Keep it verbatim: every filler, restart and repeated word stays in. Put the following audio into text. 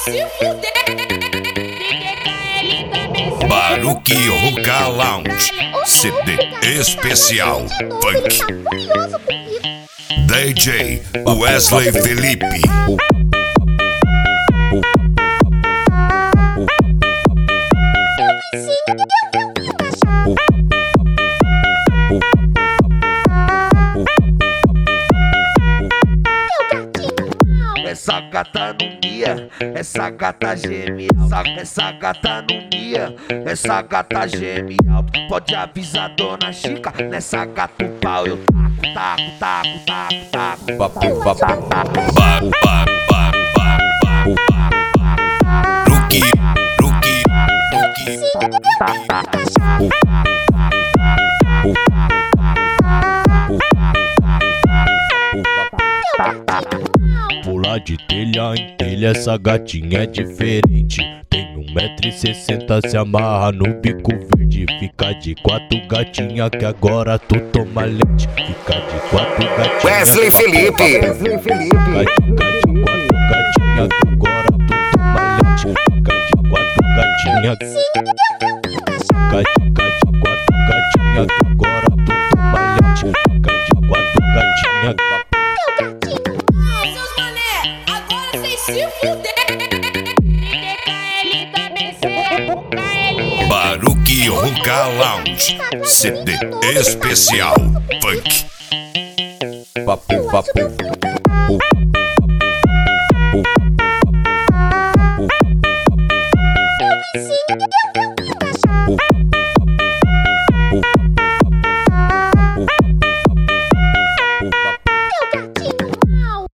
se fuder. Baruque Hookah Lounge, C D especial funk. D J Wesley Felipe. Essa gata não mia, essa gata geme, essa, essa gata não mia, essa gata geme alto. Pode avisar dona Chica, nessa gata o pau eu taco, taco, taco, taco, taco. Papo, papo, papo, papo, Ruki, Ruki, Ruki. Pular de telha em telha, essa gatinha é diferente. Tem um metro e sessenta, se amarra no bico verde. Fica de quatro gatinha que agora tu toma leite. Fica de quatro gatinha. Wesley Felipe. Wesley Felipe. Fica de quatro gatinha que agora tu toma leite. Fica de quatro gatinha. Fica de quatro gatinha que agora tu toma leite. Fica de quatro gatinha. Se fuder. Baruque Hookah Lounge, C D especial funk. Papo, papo.